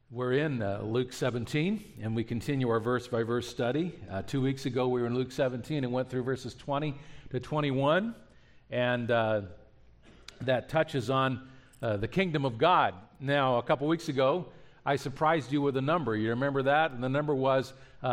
We're in Luke 17, and we continue our verse-by-verse study. 2 weeks ago, we were in Luke 17 and went through verses 20 to 21, and that touches on the kingdom of God. Now, a couple weeks ago, I surprised you with a number. You remember that? And the number was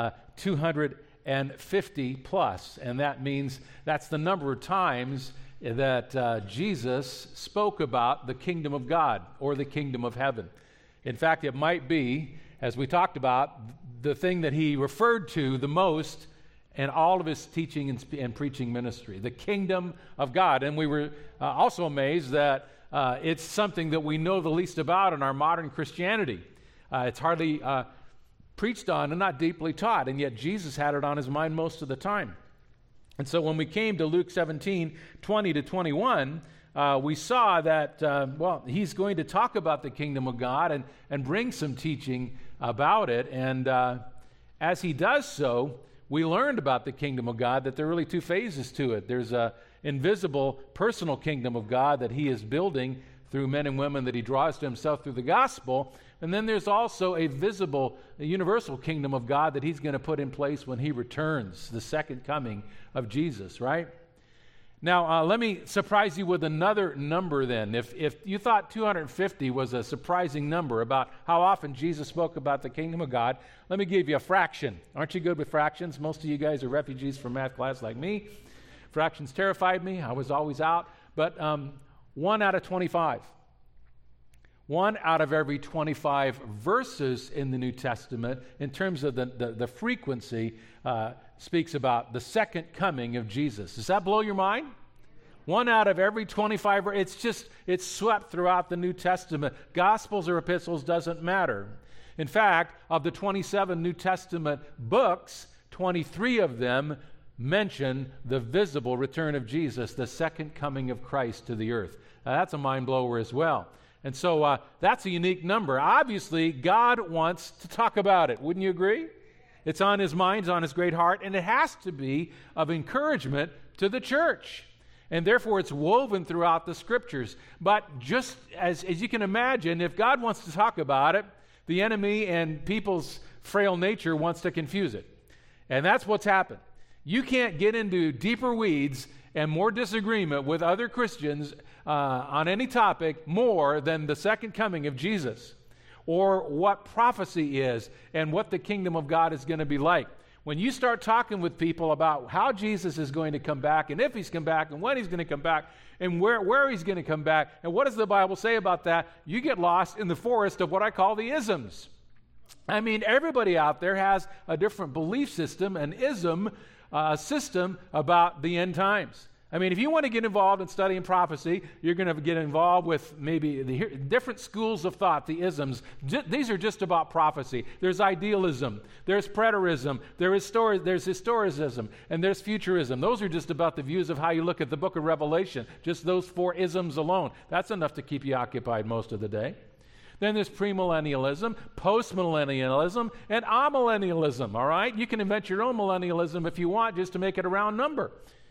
250 plus, and that means that's the number of times that Jesus spoke about the kingdom of God or the kingdom of heaven. In fact, it might be, as we talked about, the thing that he referred to the most in all of his teaching and preaching ministry, the kingdom of God. And we were also amazed that it's something that we know the least about in our modern Christianity. It's hardly preached on and not deeply taught, and yet Jesus had it on his mind most of the time. And so when we came to Luke 17, 20 to 21, we saw that, he's going to talk about the kingdom of God and bring some teaching about it. And as he does so, we learned about the kingdom of God, that there are really two phases to it. There's an invisible personal kingdom of God that he is building through men and women that he draws to himself through the gospel. And then there's also a visible, universal kingdom of God that he's going to put in place when he returns, the second coming of Jesus, right? Now, let me surprise you with another number then. If you thought 250 was a surprising number about how often Jesus spoke about the kingdom of God, let me give you a fraction. Aren't you good with fractions? Most of you guys are refugees from math class like me. Fractions terrified me. I was always out. But 1 out of 25. 1 out of every 25 verses in the New Testament, in terms of the frequency, speaks about the second coming of Jesus. Does that blow your mind? 1 out of every 25, it's swept throughout the New Testament. Gospels or epistles doesn't matter. In fact, of the 27 New Testament books, 23 of them mention the visible return of Jesus, the second coming of Christ to the earth. Now, that's a mind blower as well. And so that's a unique number. Obviously, God wants to talk about it. Wouldn't you agree? It's on his mind, it's on his great heart, and it has to be of encouragement to the church. And therefore, it's woven throughout the Scriptures. But just as you can imagine, if God wants to talk about it, the enemy and people's frail nature wants to confuse it. And that's what's happened. You can't get into deeper weeds and more disagreement with other Christians on any topic more than the second coming of Jesus, or what prophecy is and what the kingdom of God is going to be like. When you start talking with people about how Jesus is going to come back, and if he's come back, and when he's going to come back, and where he's going to come back, and what does the Bible say about that, you get lost in the forest of what I call the isms. I mean, everybody out there has a different belief system, an ism system about the end times. I mean, if you want to get involved in studying prophecy, you're going to get involved with maybe the different schools of thought, the isms. These are just about prophecy. There's idealism, there's preterism, there's historicism, and there's futurism. Those are just about the views of how you look at the book of Revelation. Just those 4 isms alone. That's enough to keep you occupied most of the day. Then there's premillennialism, postmillennialism, and amillennialism, all right? You can invent your own millennialism if you want, just to make it a round number.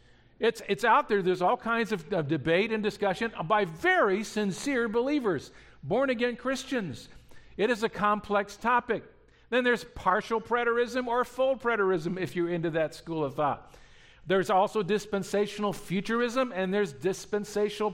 It's out there. There's all kinds of debate and discussion by very sincere believers, born-again Christians. It is a complex topic. Then there's partial preterism or full preterism if you're into that school of thought. There's also dispensational futurism, and there's dispensational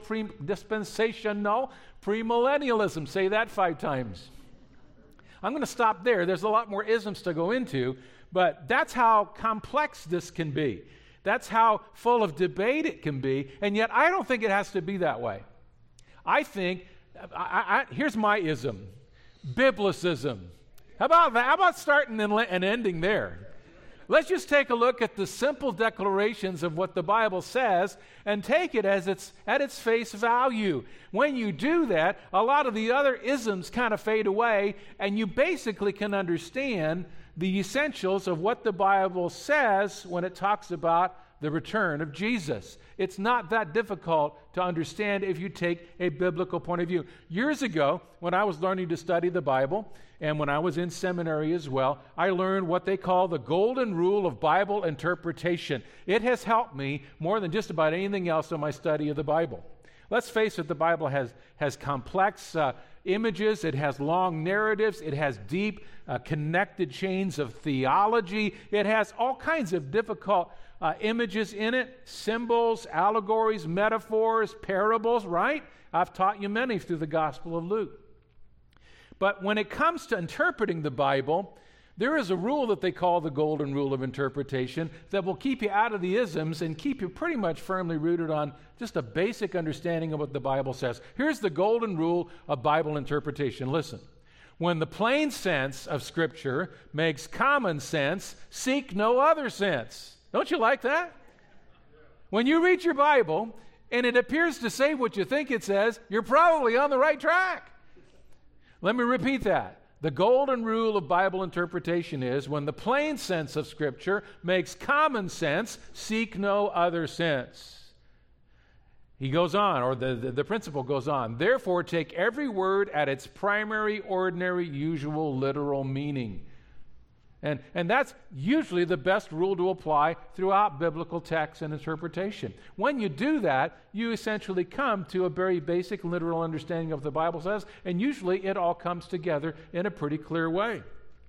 premillennialism. Say that 5 times. I'm going to stop there. There's a lot more isms to go into, but that's how complex this can be. That's how full of debate it can be, and yet I don't think it has to be that way. I think, here's my ism, biblicism. How about that? How about starting and ending there? Let's just take a look at the simple declarations of what the Bible says and take it at its face value. When you do that, a lot of the other isms kind of fade away, and you basically can understand the essentials of what the Bible says when it talks about the return of Jesus. It's not that difficult to understand if you take a biblical point of view. Years ago, when I was learning to study the Bible, and when I was in seminary as well, I learned what they call the golden rule of Bible interpretation. It has helped me more than just about anything else in my study of the Bible. Let's face it, the Bible has complex images, it has long narratives, it has deep connected chains of theology, it has all kinds of difficult images in it, symbols, allegories, metaphors, parables, right? I've taught you many through the Gospel of Luke. But when it comes to interpreting the Bible, there is a rule that they call the golden rule of interpretation that will keep you out of the isms and keep you pretty much firmly rooted on just a basic understanding of what the Bible says. Here's the golden rule of Bible interpretation. Listen. When the plain sense of Scripture makes common sense, seek no other sense. Don't you like that? When you read your Bible and it appears to say what you think it says, you're probably on the right track. Let me repeat that. The golden rule of Bible interpretation is when the plain sense of Scripture makes common sense, seek no other sense. He goes on, or the principle goes on. Therefore, take every word at its primary, ordinary, usual, literal meaning. And that's usually the best rule to apply throughout biblical text and interpretation. When you do that, you essentially come to a very basic literal understanding of what the Bible says, and usually it all comes together in a pretty clear way.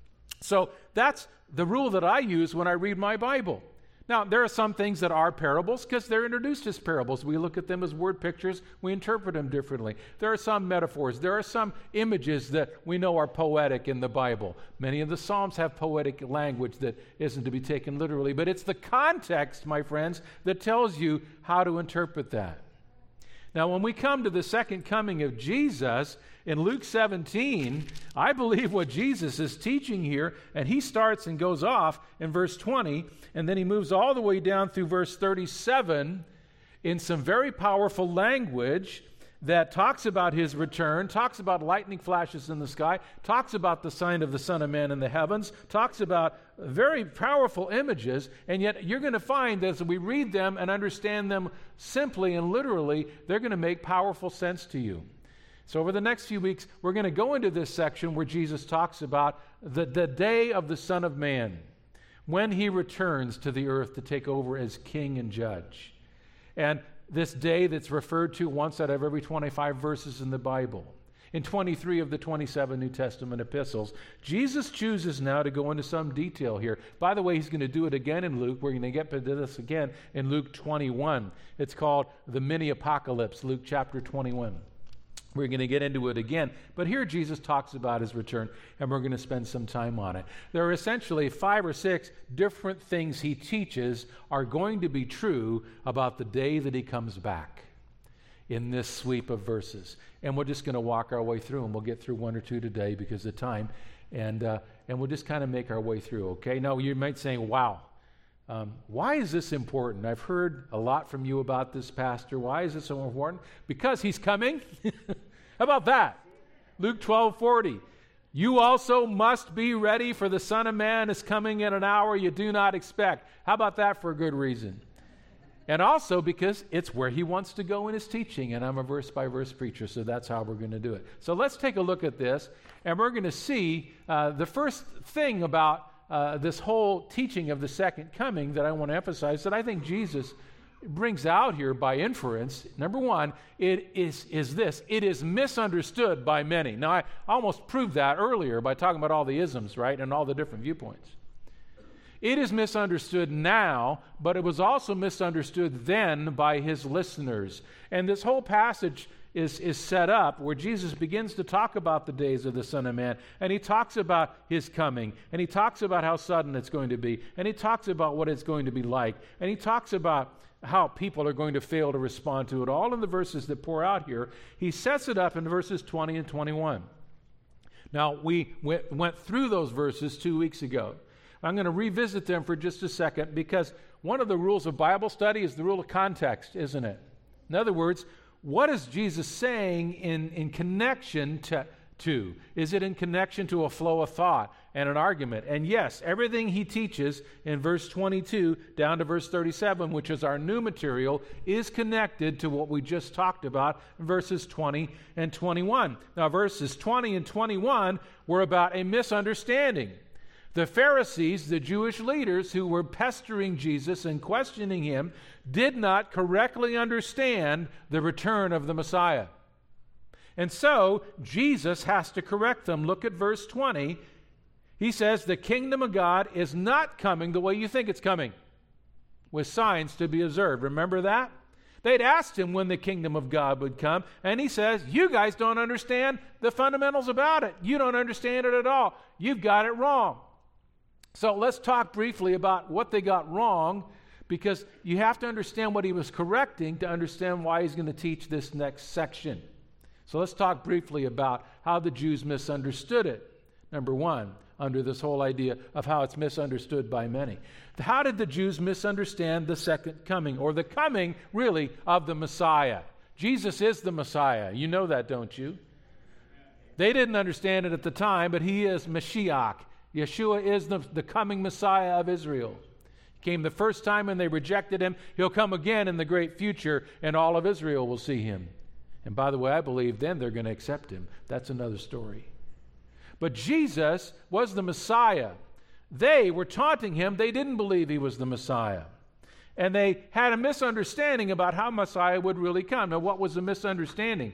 So that's the rule that I use when I read my Bible. Now, there are some things that are parables because they're introduced as parables. We look at them as word pictures. We interpret them differently. There are some metaphors. There are some images that we know are poetic in the Bible. Many of the Psalms have poetic language that isn't to be taken literally. But it's the context, my friends, that tells you how to interpret that. Now, when we come to the second coming of Jesus, in Luke 17, I believe what Jesus is teaching here, and he starts and goes off in verse 20, and then he moves all the way down through verse 37 in some very powerful language that talks about his return, talks about lightning flashes in the sky, talks about the sign of the Son of Man in the heavens, talks about very powerful images, and yet you're going to find that as we read them and understand them simply and literally, they're going to make powerful sense to you. So over the next few weeks, we're going to go into this section where Jesus talks about the day of the Son of Man, when he returns to the earth to take over as king and judge. And this day that's referred to once out of every 25 verses in the Bible, in 23 of the 27 New Testament epistles, Jesus chooses now to go into some detail here. By the way, he's going to do it again in Luke. We're going to get to this again in Luke 21. It's called the mini-apocalypse, Luke chapter 21. We're going to get into it again, but here Jesus talks about his return, and we're going to spend some time on it. There are essentially 5 or 6 different things he teaches are going to be true about the day that he comes back in this sweep of verses. And we're just going to walk our way through, and we'll get through 1 or 2 today because of time, and we'll just kind of make our way through, okay? Now, you might say, wow, why is this important? I've heard a lot from you about this, Pastor. Why is it so important? Because he's coming. How about that? Luke 12:40. You also must be ready, for the Son of Man is coming in an hour you do not expect. How about that for a good reason? And also because it's where he wants to go in his teaching, and I'm a verse-by-verse preacher, so that's how we're going to do it. So let's take a look at this, and we're going to see the first thing about this whole teaching of the second coming that I want to emphasize that I think Jesus brings out here by inference. Number one, it is this. It is misunderstood by many. Now, I almost proved that earlier by talking about all the isms, right, and all the different viewpoints. It is misunderstood now, but it was also misunderstood then by his listeners. And this whole passage is set up where Jesus begins to talk about the days of the Son of Man, and he talks about his coming, and he talks about how sudden it's going to be, and he talks about what it's going to be like, and he talks about how people are going to fail to respond to it. All in the verses that pour out here, he sets it up in verses 20 and 21. Now, we went through those verses 2 weeks ago. I'm going to revisit them for just a second because one of the rules of Bible study is the rule of context, isn't it? In other words, what is Jesus saying in connection to? Is it in connection to a flow of thought and an argument? And yes, everything he teaches in verse 22 down to verse 37, which is our new material, is connected to what we just talked about in verses 20 and 21. Now, verses 20 and 21 were about a misunderstanding. The Pharisees, the Jewish leaders who were pestering Jesus and questioning him, did not correctly understand the return of the Messiah. And so Jesus has to correct them. Look at verse 20. He says, the kingdom of God is not coming the way you think it's coming, with signs to be observed. Remember that? They'd asked him when the kingdom of God would come, and he says, you guys don't understand the fundamentals about it. You don't understand it at all. You've got it wrong. So let's talk briefly about what they got wrong, because you have to understand what he was correcting to understand why he's going to teach this next section. So let's talk briefly about how the Jews misunderstood it. Number one, under this whole idea of how it's misunderstood by many. How did the Jews misunderstand the second coming, or the coming, really, of the Messiah? Jesus is the Messiah. You know that, don't you? They didn't understand it at the time, but he is Mashiach. Yeshua is the coming Messiah of Israel. He came the first time and they rejected him. He'll come again in the great future, and all of Israel will see him. And by the way, I believe then they're going to accept him. That's another story. But Jesus was the Messiah. They were taunting him. They didn't believe he was the Messiah. And they had a misunderstanding about how Messiah would really come. Now, what was the misunderstanding?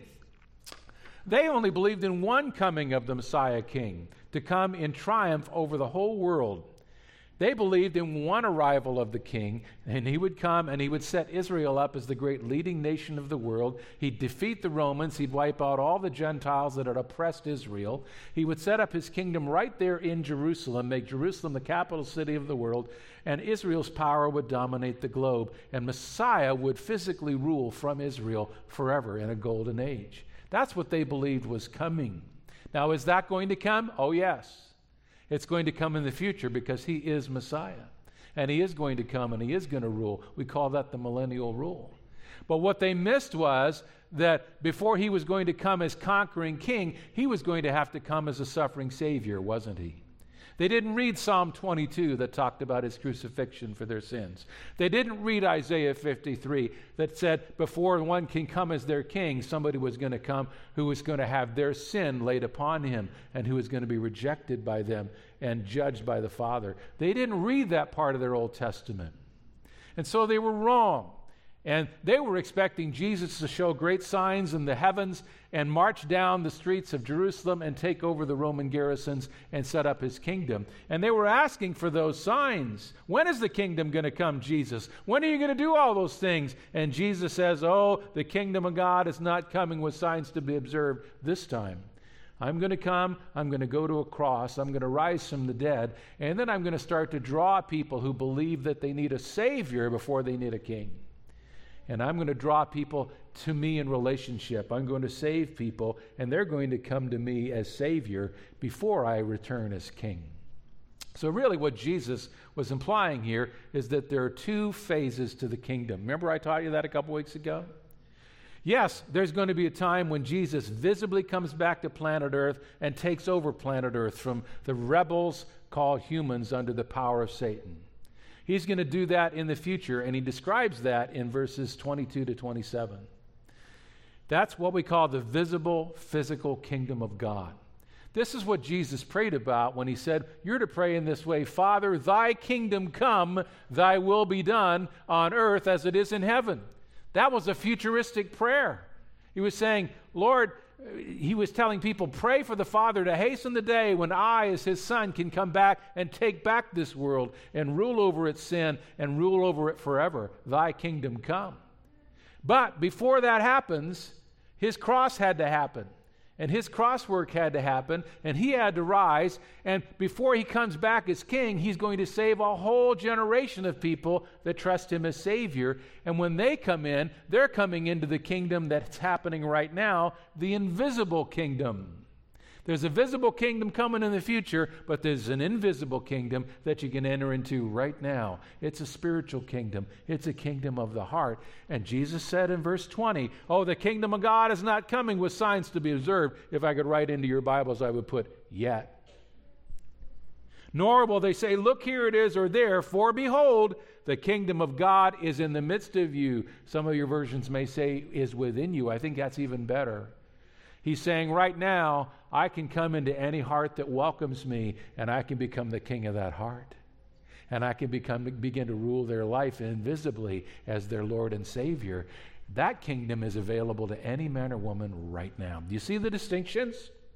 They only believed in one coming of the Messiah King, to come in triumph over the whole world. They believed in one arrival of the king, and he would come and he would set Israel up as the great leading nation of the world. He'd defeat the Romans. He'd wipe out all the Gentiles that had oppressed Israel. He would set up his kingdom right there in Jerusalem, make Jerusalem the capital city of the world, and Israel's power would dominate the globe, and Messiah would physically rule from Israel forever in a golden age. That's what they believed was coming. Now, is that going to come? Oh, yes. It's going to come in the future because he is Messiah. And he is going to come and he is going to rule. We call that the millennial rule. But what they missed was that before he was going to come as conquering king, he was going to have to come as a suffering Savior, wasn't he? They didn't read Psalm 22 that talked about his crucifixion for their sins. They didn't read Isaiah 53 that said before one can come as their king, somebody was going to come who was going to have their sin laid upon him and who was going to be rejected by them and judged by the Father. They didn't read that part of their Old Testament. And so they were wrong. And they were expecting Jesus to show great signs in the heavens and march down the streets of Jerusalem and take over the Roman garrisons and set up his kingdom. And they were asking for those signs. When is the kingdom going to come, Jesus? When are you going to do all those things? And Jesus says, oh, the kingdom of God is not coming with signs to be observed this time. I'm going to come, I'm going to go to a cross, I'm going to rise from the dead, and then I'm going to start to draw people who believe that they need a Savior before they need a king. And I'm going to draw people to me in relationship. I'm going to save people, and they're going to come to me as Savior before I return as King. So really what Jesus was implying here is that there are two phases to the kingdom. Remember I taught you that a couple weeks ago? Yes, there's going to be a time when Jesus visibly comes back to planet Earth and takes over planet Earth from the rebels called humans under the power of Satan. He's going to do that in the future, and he describes that in verses 22 to 27. That's what we call the visible, physical kingdom of God. This is what Jesus prayed about when he said, you're to pray in this way, Father, thy kingdom come, thy will be done on earth as it is in heaven. That was a futuristic prayer. He was saying, Lord, he was telling people, pray for the Father to hasten the day when I, as his Son, can come back and take back this world and rule over its sin and rule over it forever. Thy kingdom come. But before that happens, his cross had to happen. And his cross work had to happen, and he had to rise. And before he comes back as king, he's going to save a whole generation of people that trust him as Savior. And when they come in, they're coming into the kingdom that's happening right now, the invisible kingdom. There's a visible kingdom coming in the future, but there's an invisible kingdom that you can enter into right now. It's a spiritual kingdom. It's a kingdom of the heart. And Jesus said in verse 20, oh, the kingdom of God is not coming with signs to be observed. If I could write into your Bibles, I would put, yet. Nor will they say, look, here it is, or there, for behold, the kingdom of God is in the midst of you. Some of your versions may say, is within you. I think that's even better. He's saying right now, I can come into any heart that welcomes me, and I can become the king of that heart. And I can begin to rule their life invisibly as their Lord and Savior. That kingdom is available to any man or woman right now. Do you see the distinctions?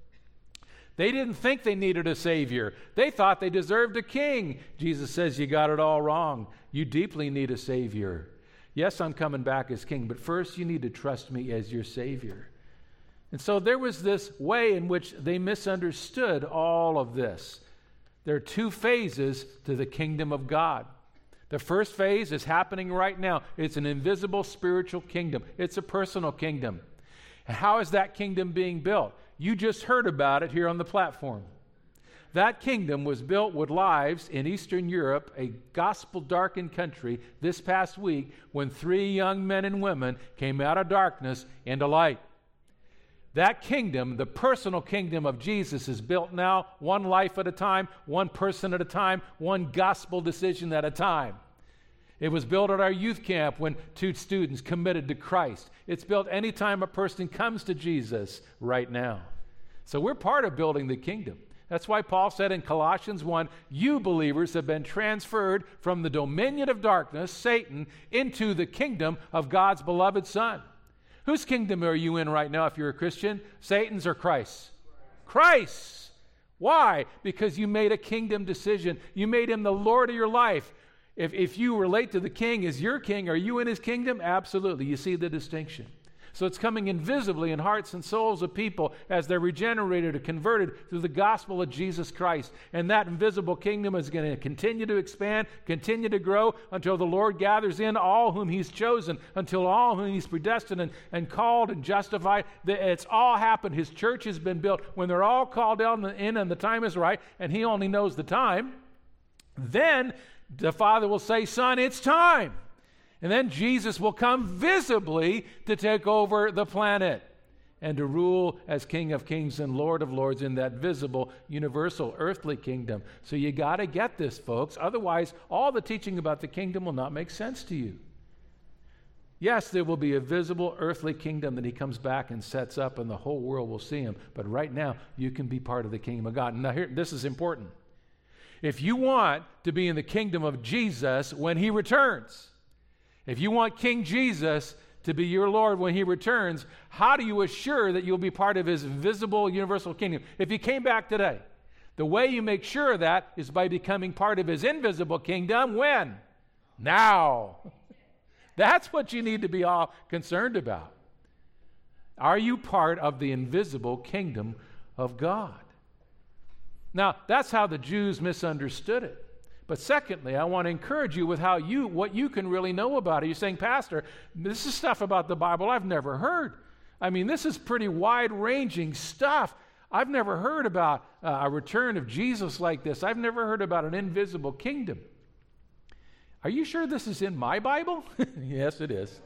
They didn't think they needed a Savior. They thought they deserved a king. Jesus says, you got it all wrong. You deeply need a Savior. Yes, I'm coming back as king, but first you need to trust me as your Savior. And so there was this way in which they misunderstood all of this. There are two phases to the kingdom of God. The first phase is happening right now. It's an invisible spiritual kingdom. It's a personal kingdom. And how is that kingdom being built? You just heard about it here on the platform. That kingdom was built with lives in Eastern Europe, a gospel-darkened country, this past week when 3 young men and women came out of darkness into light. That kingdom, the personal kingdom of Jesus, is built now one life at a time, one person at a time, one gospel decision at a time. It was built at our youth camp when 2 students committed to Christ. It's built anytime a person comes to Jesus right now. So we're part of building the kingdom. That's why Paul said in Colossians 1, you believers have been transferred from the dominion of darkness, Satan, into the kingdom of God's beloved Son. Whose kingdom are you in right now if you're a Christian? Satan's or Christ's? Christ's. Why? Because you made a kingdom decision. You made him the Lord of your life. If you relate to the king as your king, are you in his kingdom? Absolutely. You see the distinction. So it's coming invisibly in hearts and souls of people as they're regenerated or converted through the gospel of Jesus Christ. And that invisible kingdom is going to continue to expand, continue to grow until the Lord gathers in all whom he's chosen, until all whom he's predestined and called and justified. It's all happened. His church has been built. When they're all called in and the time is right, and he only knows the time, then the Father will say, Son, it's time. And then Jesus will come visibly to take over the planet and to rule as King of Kings and Lord of Lords in that visible, universal, earthly kingdom. So you got to get this, folks. Otherwise, all the teaching about the kingdom will not make sense to you. Yes, there will be a visible, earthly kingdom that he comes back and sets up, and the whole world will see him. But right now, you can be part of the kingdom of God. Now, here, this is important. If you want to be in the kingdom of Jesus when he returns, if you want King Jesus to be your Lord when he returns, how do you assure that you'll be part of his visible universal kingdom? If he came back today, the way you make sure of that is by becoming part of his invisible kingdom. When? Now. That's what you need to be all concerned about. Are you part of the invisible kingdom of God? Now, that's how the Jews misunderstood it. But secondly, I want to encourage you with what you can really know about it. You're saying, Pastor, this is stuff about the Bible I've never heard. I mean, this is pretty wide-ranging stuff. I've never heard about a return of Jesus like this. I've never heard about an invisible kingdom. Are you sure this is in my Bible? Yes, it is.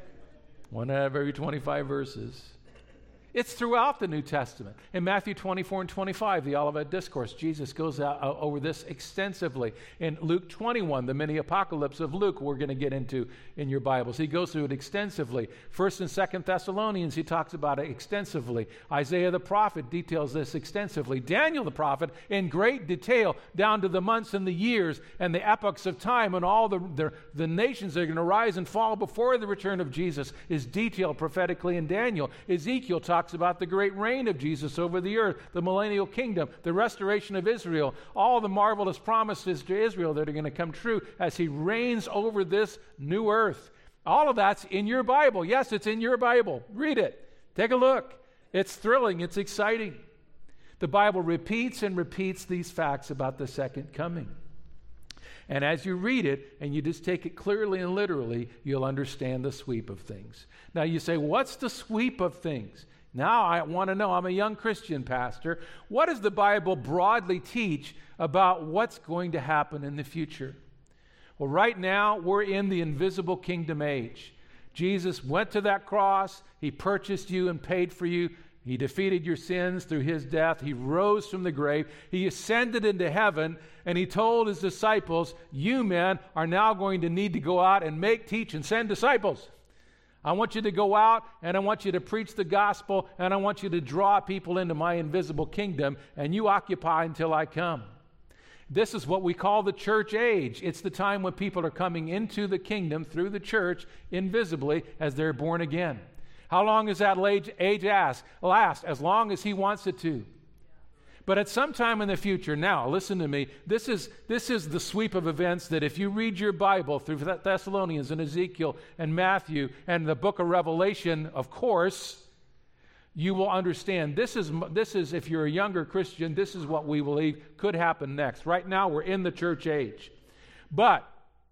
1 out of every 25 verses. It's throughout the New Testament. In Matthew 24 and 25, the Olivet Discourse, Jesus goes out over this extensively. In Luke 21, the mini apocalypse of Luke, we're going to get into in your Bibles. He goes through it extensively. 1st and 2nd Thessalonians, he talks about it extensively. Isaiah the prophet details this extensively. Daniel the prophet, in great detail, down to the months and the years and the epochs of time and all the nations that are going to rise and fall before the return of Jesus, is detailed prophetically in Daniel. Ezekiel talks about the great reign of Jesus over the earth, the millennial kingdom, the restoration of Israel, all the marvelous promises to Israel that are going to come true as he reigns over this new earth. All of that's in your Bible. Yes, it's in your Bible. Read it. Take a look. It's thrilling. It's exciting. The Bible repeats and repeats these facts about the second coming. And as you read it, and you just take it clearly and literally, you'll understand the sweep of things. Now you say, what's the sweep of things? Now I want to know, I'm a young Christian pastor, what does the Bible broadly teach about what's going to happen in the future? Well, right now we're in the invisible kingdom age. Jesus went to that cross, he purchased you and paid for you. He defeated your sins through his death. He rose from the grave. He ascended into heaven, and he told his disciples, you men are now going to need to go out and teach, and send disciples. I want you to go out, and I want you to preach the gospel, and I want you to draw people into my invisible kingdom, and you occupy until I come. This is what we call the church age. It's the time when people are coming into the kingdom through the church invisibly as they're born again. How long does that age last? As long as he wants it to. But at some time in the future, now, listen to me, this is the sweep of events that if you read your Bible through Thessalonians and Ezekiel and Matthew and the book of Revelation, of course, you will understand. This is, if you're a younger Christian, this is what we believe could happen next. Right now, we're in the church age. But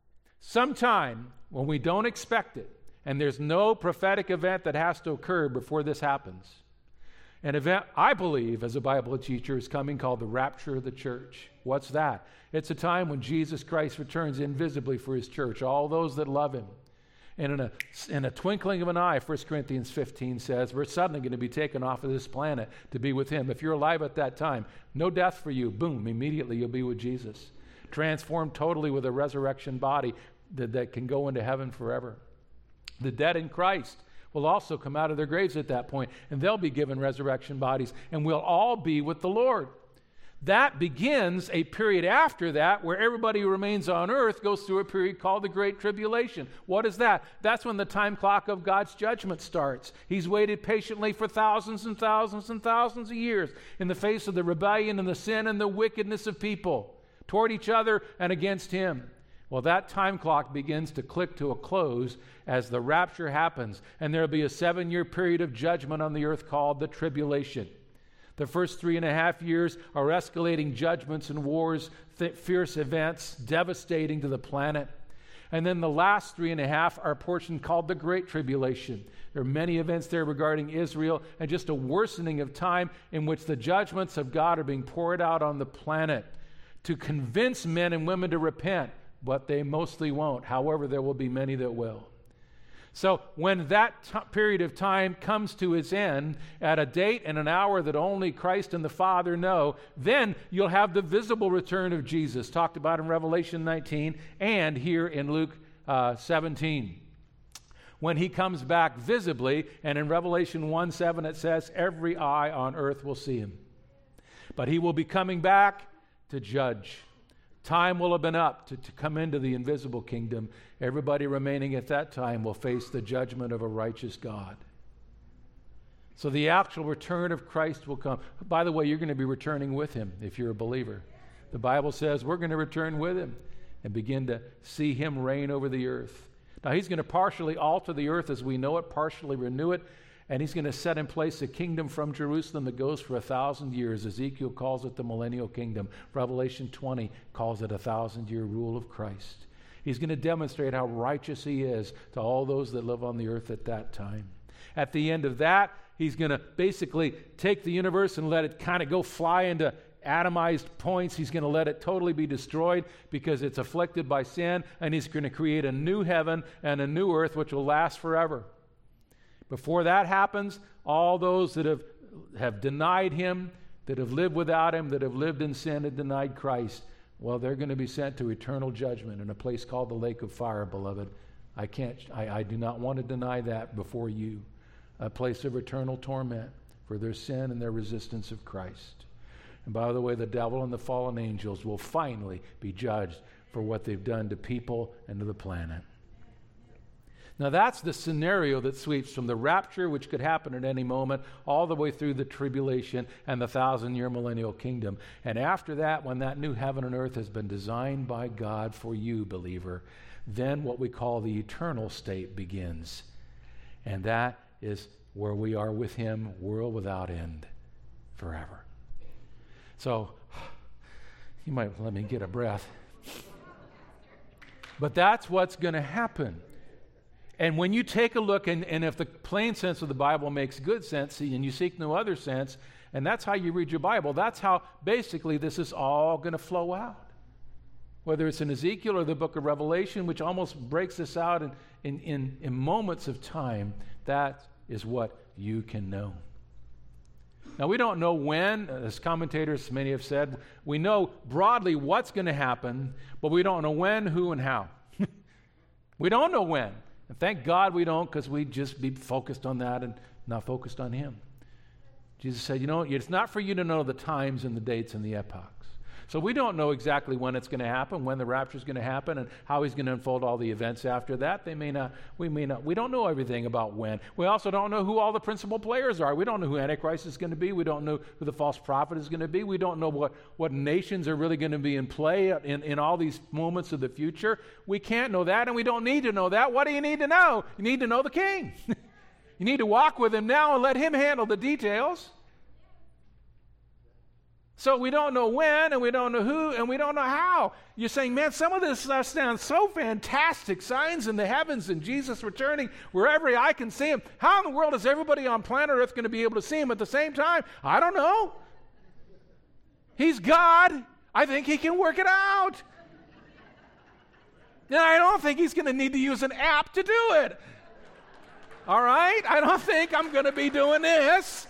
sometime when we don't expect it, and there's no prophetic event that has to occur before this happens, an event, I believe, as a Bible teacher, is coming called the rapture of the church. What's that? It's a time when Jesus Christ returns invisibly for his church, all those that love him. And in a twinkling of an eye, 1 Corinthians 15 says, we're suddenly going to be taken off of this planet to be with him. If you're alive at that time, no death for you. Boom, immediately you'll be with Jesus. Transformed totally with a resurrection body that can go into heaven forever. The dead in Christ will also come out of their graves at that point, and they'll be given resurrection bodies, and we'll all be with the Lord. That begins a period after that where everybody who remains on earth goes through a period called the Great Tribulation. What is that? That's when the time clock of God's judgment starts. He's waited patiently for thousands and thousands and thousands of years in the face of the rebellion and the sin and the wickedness of people toward each other and against him. Well, that time clock begins to click to a close as the rapture happens, and there will be a 7-year period of judgment on the earth called the tribulation. The first 3.5 years are escalating judgments and wars, fierce events, devastating to the planet. And then the last 3.5 are a portion called the Great Tribulation. There are many events there regarding Israel and just a worsening of time in which the judgments of God are being poured out on the planet to convince men and women to repent. But they mostly won't. However, there will be many that will. So when that period of time comes to its end at a date and an hour that only Christ and the Father know, then you'll have the visible return of Jesus, talked about in Revelation 19 and here in Luke 17. When he comes back visibly, and in Revelation 1:7 it says, every eye on earth will see him. But he will be coming back to judge. Time will have been up to come into the invisible kingdom. Everybody remaining at that time will face the judgment of a righteous God. So the actual return of Christ will come. By the way, you're going to be returning with him if you're a believer. The Bible says we're going to return with him and begin to see him reign over the earth. Now, he's going to partially alter the earth as we know it, partially renew it, and he's going to set in place a kingdom from Jerusalem that goes for 1,000 years. Ezekiel calls it the millennial kingdom. Revelation 20 calls it 1,000-year rule of Christ. He's going to demonstrate how righteous he is to all those that live on the earth at that time. At the end of that, he's going to basically take the universe and let it kind of go fly into atomized points. He's going to let it totally be destroyed because it's afflicted by sin, and he's going to create a new heaven and a new earth which will last forever. Before that happens, all those that have denied him, that have lived without him, that have lived in sin and denied Christ, well, they're going to be sent to eternal judgment in a place called the lake of fire, beloved. I do not want to deny that before you. A place of eternal torment for their sin and their resistance of Christ. And by the way, the devil and the fallen angels will finally be judged for what they've done to people and to the planet. Now that's the scenario that sweeps from the rapture, which could happen at any moment, all the way through the tribulation and the 1,000-year millennial kingdom. And after that, when that new heaven and earth has been designed by God for you, believer, then what we call the eternal state begins. And that is where we are with him, world without end, forever. So, you might let me get a breath. But that's what's going to happen. And when you take a look, and if the plain sense of the Bible makes good sense, and you seek no other sense, and that's how you read your Bible, that's how basically this is all going to flow out. Whether it's in Ezekiel or the book of Revelation, which almost breaks this out in moments of time, that is what you can know. Now, we don't know when, as commentators, many have said, we know broadly what's going to happen, but we don't know when, who, and how. We don't know when. And thank God we don't, because we'd just be focused on that and not focused on him. Jesus said, it's not for you to know the times and the dates and the epochs. So we don't know exactly when it's going to happen, when the rapture is going to happen, and how he's going to unfold all the events after that. We don't know everything about when. We also don't know who all the principal players are. We don't know who Antichrist is going to be. We don't know who the false prophet is going to be. We don't know what nations are really going to be in play in all these moments of the future. We can't know that, and we don't need to know that. What do you need to know? You need to know the King. You need to walk with him now and let him handle the details. So we don't know when, and we don't know who, and we don't know how. You're saying, man, some of this stuff sounds so fantastic. Signs in the heavens and Jesus returning wherever I can see him. How in the world is everybody on planet Earth going to be able to see him at the same time? I don't know. He's God. I think he can work it out. And I don't think he's going to need to use an app to do it. All right? I don't think I'm going to be doing this.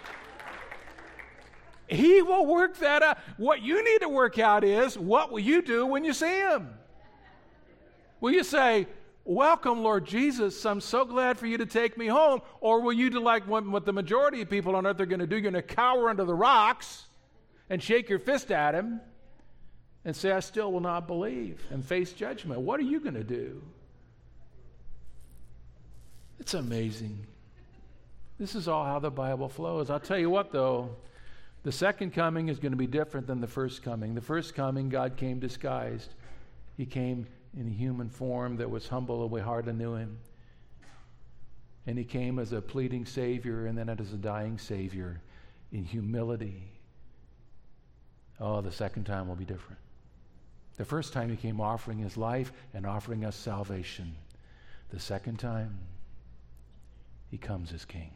He will work that out. What you need to work out is, what will you do when you see him? Will you say, welcome, Lord Jesus, I'm so glad for you to take me home? Or will you do like what the majority of people on earth are going to do? You're going to cower under the rocks and shake your fist at him and say, I still will not believe, and face judgment. What are you going to do? It's amazing. This is all how the Bible flows. I'll tell you what, though. The second coming is going to be different than the first coming. The first coming, God came disguised. He came in a human form that was humble, and we hardly knew him. And he came as a pleading Savior and then as a dying Savior in humility. Oh, the second time will be different. The first time he came offering his life and offering us salvation. The second time, he comes as King.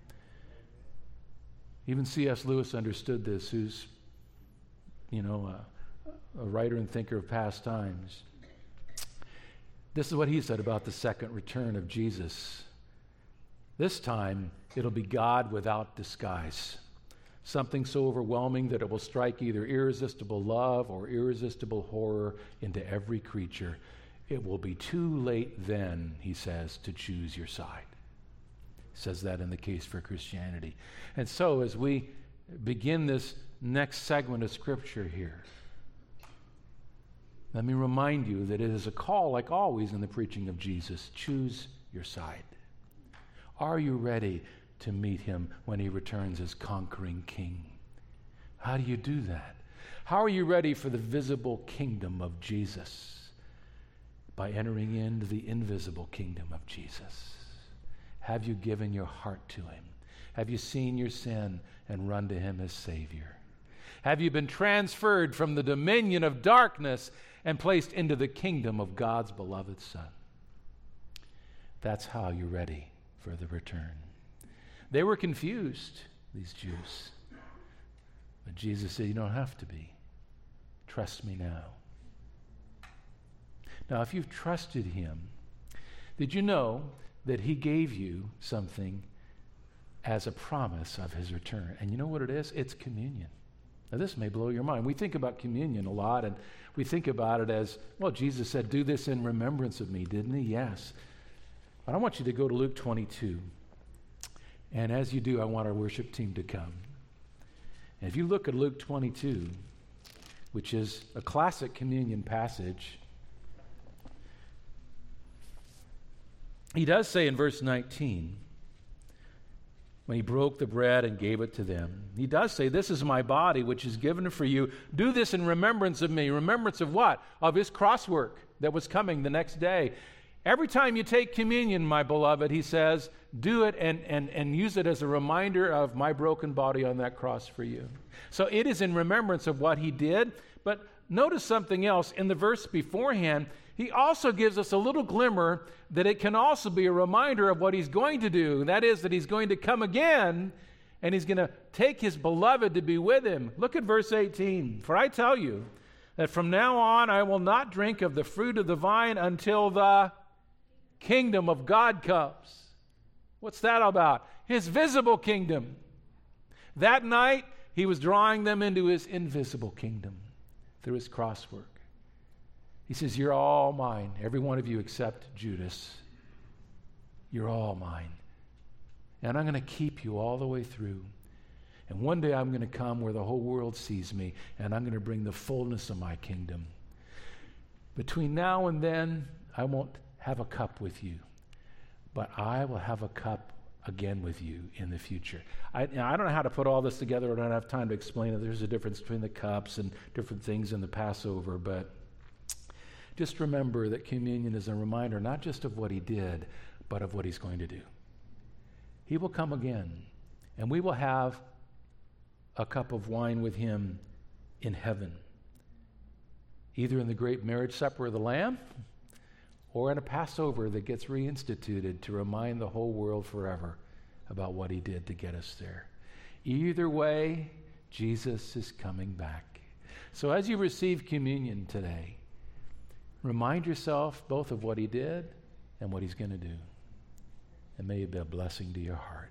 Even C.S. Lewis understood this, who's, a writer and thinker of past times. This is what he said about the second return of Jesus. This time, it'll be God without disguise. Something so overwhelming that it will strike either irresistible love or irresistible horror into every creature. It will be too late then, he says, to choose your side. Says that in the Case for Christianity. And so as we begin this next segment of Scripture here, let me remind you that it is a call, like always in the preaching of Jesus, choose your side. Are you ready to meet him when he returns as conquering King? How do you do that? How are you ready for the visible kingdom of Jesus? By entering into the invisible kingdom of Jesus. Have you given your heart to him? Have you seen your sin and run to him as Savior? Have you been transferred from the dominion of darkness and placed into the kingdom of God's beloved Son? That's how you're ready for the return. They were confused, these Jews. But Jesus said, you don't have to be. Trust me now. Now, if you've trusted him, did you know that he gave you something as a promise of his return? And you know what it is? It's communion. Now, this may blow your mind. We think about communion a lot, and we think about it as, well, Jesus said, do this in remembrance of me, didn't he? Yes. But I want you to go to Luke 22. And as you do, I want our worship team to come. And if you look at Luke 22, which is a classic communion passage, he does say in verse 19, when he broke the bread and gave it to them, he does say, this is my body, which is given for you. Do this in remembrance of me. Remembrance of what? Of his cross work that was coming the next day. Every time you take communion, my beloved, he says, do it and use it as a reminder of my broken body on that cross for you. So it is in remembrance of what he did. But notice something else. In the verse beforehand, he also gives us a little glimmer that it can also be a reminder of what he's going to do. That is, that he's going to come again, and he's going to take his beloved to be with him. Look at verse 18. For I tell you that from now on I will not drink of the fruit of the vine until the kingdom of God comes. What's that about? His visible kingdom. That night, he was drawing them into his invisible kingdom through his cross work. He says, you're all mine, every one of you except Judas. You're all mine. And I'm going to keep you all the way through. And one day I'm going to come where the whole world sees me, and I'm going to bring the fullness of my kingdom. Between now and then, I won't have a cup with you, but I will have a cup again with you in the future. I don't know how to put all this together. I don't have time to explain it. There's a difference between the cups and different things in the Passover, but just remember that communion is a reminder not just of what he did, but of what he's going to do. He will come again, and we will have a cup of wine with him in heaven, either in the great marriage supper of the Lamb or in a Passover that gets reinstituted to remind the whole world forever about what he did to get us there. Either way, Jesus is coming back. So as you receive communion today, remind yourself both of what he did and what he's going to do. And may it be a blessing to your heart.